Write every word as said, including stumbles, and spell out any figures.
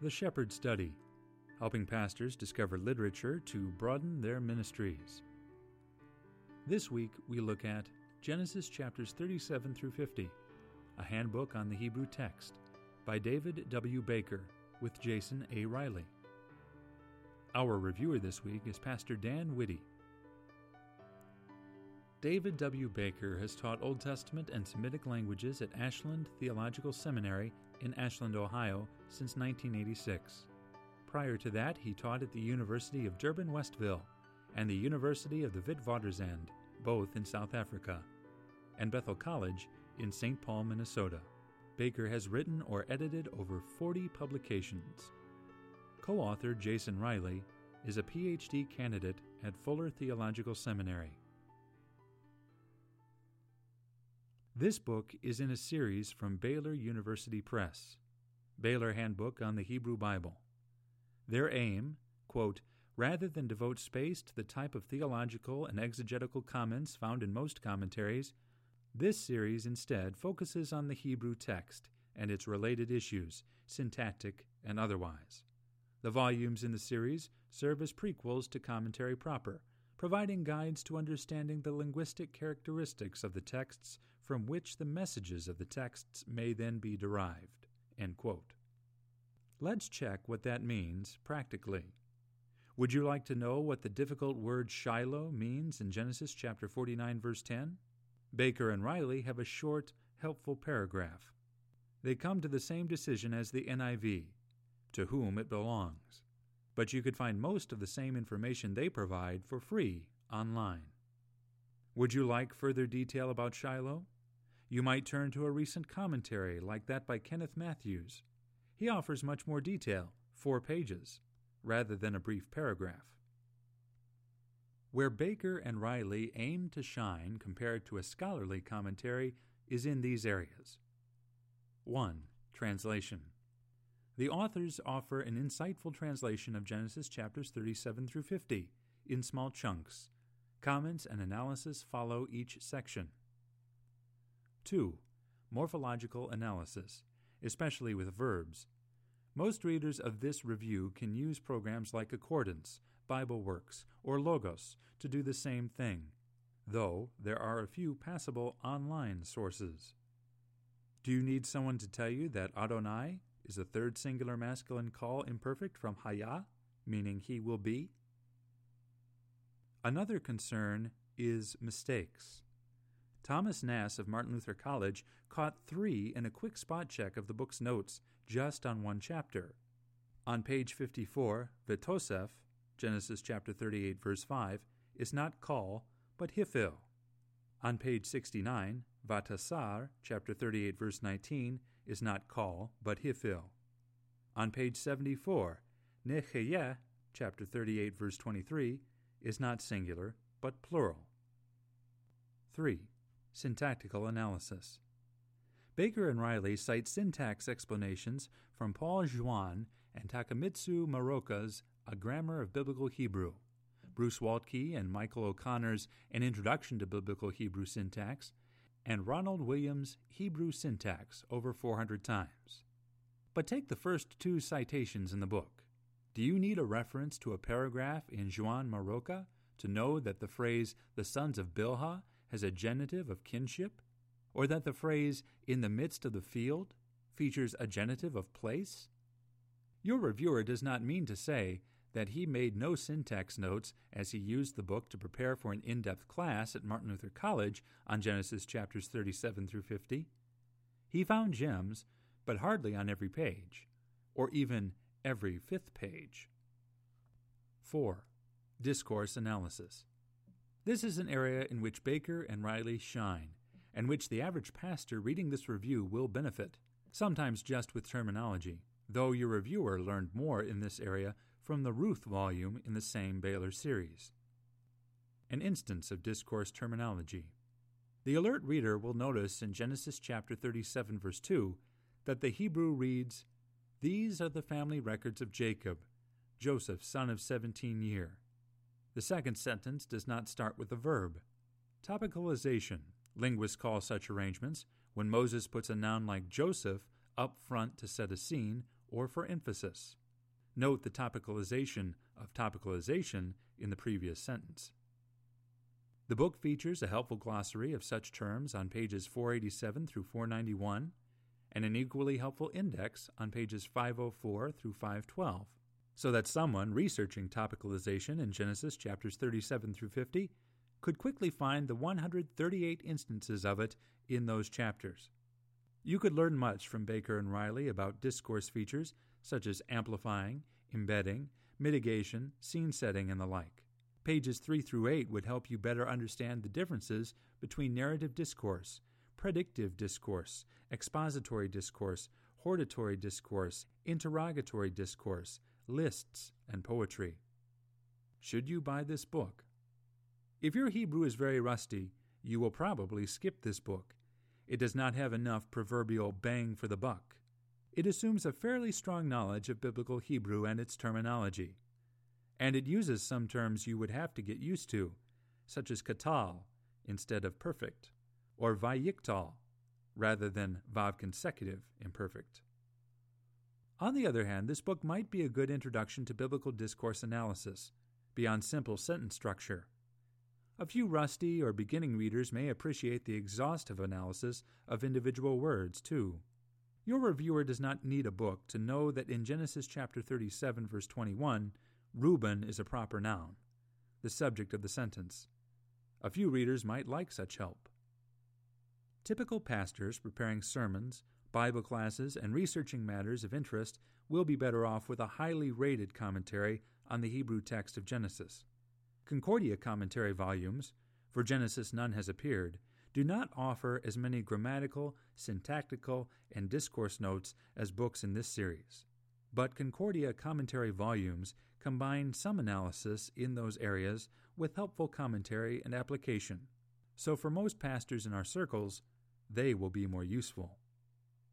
The Shepherd Study, helping pastors discover literature to broaden their ministries. This week we look at Genesis chapters thirty-seven through fifty, a handbook on the Hebrew text by David W. Baker with Jason A. Riley. Our reviewer this week is Pastor Dan Whitty. David W. Baker has taught Old Testament and Semitic languages at Ashland Theological Seminary in Ashland, Ohio, since nineteen eighty-six. Prior to that, he taught at the University of Durban-Westville and the University of the Witwatersrand, both in South Africa, and Bethel College in Saint Paul, Minnesota. Baker has written or edited over forty publications. Co-author Jason Riley is a P H D candidate at Fuller Theological Seminary. This book is in a series from Baylor University Press, Baylor Handbook on the Hebrew Bible. Their aim, quote, rather than devote space to the type of theological and exegetical comments found in most commentaries, this series instead focuses on the Hebrew text and its related issues, syntactic and otherwise. The volumes in the series serve as prequels to commentary proper, providing guides to understanding the linguistic characteristics of the texts from which the messages of the texts may then be derived. End quote. Let's check what that means practically. Would you like to know what the difficult word Shiloh means in Genesis chapter forty-nine, verse ten? Baker and Riley have a short, helpful paragraph. They come to the same decision as the N I V, to whom it belongs. But you could find most of the same information they provide for free online. Would you like further detail about Shiloh? You might turn to a recent commentary like that by Kenneth Matthews. He offers much more detail, four pages, rather than a brief paragraph. Where Baker and Riley aim to shine compared to a scholarly commentary is in these areas. one. Translation. The authors offer an insightful translation of Genesis chapters thirty-seven through fifty in small chunks. Comments and analysis follow each section. two. Morphological analysis, especially with verbs. Most readers of this review can use programs like Accordance, BibleWorks, or Logos to do the same thing, though there are a few passable online sources. Do you need someone to tell you that Adonai is a third singular masculine call imperfect from Haya, meaning he will be? Another concern is mistakes. Thomas Nass of Martin Luther College caught three in a quick spot check of the book's notes just on one chapter. On page fifty-four, Vitosef, Genesis chapter thirty-eight, verse five, is not call, but hifil. On page sixty-nine, Vatasar, chapter thirty-eight, verse nineteen, is not call, but hifil. On page seventy-four, Necheyeh, chapter thirty-eight, verse twenty-three, is not singular, but plural. three. Syntactical analysis. Baker and Riley cite syntax explanations from Paul Juan and Takamitsu Maroka's A Grammar of Biblical Hebrew, Bruce Waltke and Michael O'Connor's An Introduction to Biblical Hebrew Syntax, and Ronald Williams' Hebrew Syntax over four hundred times. But take the first two citations in the book. Do you need a reference to a paragraph in Juan Maroka to know that the phrase, the sons of Bilhah, has a genitive of kinship? Or that the phrase, in the midst of the field, features a genitive of place? Your reviewer does not mean to say that he made no syntax notes as he used the book to prepare for an in-depth class at Martin Luther College on Genesis chapters thirty-seven through fifty. He found gems, but hardly on every page, or even every fifth page. four. Discourse analysis. This is an area in which Baker and Riley shine, and which the average pastor reading this review will benefit, sometimes just with terminology, though your reviewer learned more in this area from the Ruth volume in the same Baylor series. An instance of discourse terminology. The alert reader will notice in Genesis chapter thirty-seven, verse two, that the Hebrew reads, "These are the family records of Jacob, Joseph, son of seventeen year." The second sentence does not start with a verb. Topicalization. Linguists call such arrangements when Moses puts a noun like Joseph up front to set a scene, or for emphasis. Note the topicalization of topicalization in the previous sentence. The book features a helpful glossary of such terms on pages four eighty-seven through four ninety-one, and an equally helpful index on pages five oh four through five twelve, so that someone researching topicalization in Genesis chapters thirty-seven through fifty could quickly find the one hundred thirty-eight instances of it in those chapters. You could learn much from Baker and Riley about discourse features such as amplifying, embedding, mitigation, scene setting, and the like. Pages three through eight would help you better understand the differences between narrative discourse, predictive discourse, expository discourse, hortatory discourse, interrogatory discourse, lists, and poetry. Should you buy this book? If your Hebrew is very rusty, you will probably skip this book. It does not have enough proverbial bang for the buck. It assumes a fairly strong knowledge of biblical Hebrew and its terminology, and it uses some terms you would have to get used to, such as katal instead of perfect, or vayiktal rather than vav consecutive imperfect. On the other hand, this book might be a good introduction to biblical discourse analysis, beyond simple sentence structure. A few rusty or beginning readers may appreciate the exhaustive analysis of individual words, too. Your reviewer does not need a book to know that in Genesis chapter thirty-seven, verse twenty-one, Reuben is a proper noun, the subject of the sentence. A few readers might like such help. Typical pastors preparing sermons, Bible classes, and researching matters of interest will be better off with a highly rated commentary on the Hebrew text of Genesis. Concordia commentary volumes, for Genesis none has appeared, do not offer as many grammatical, syntactical, and discourse notes as books in this series. But Concordia commentary volumes combine some analysis in those areas with helpful commentary and application. So for most pastors in our circles, they will be more useful.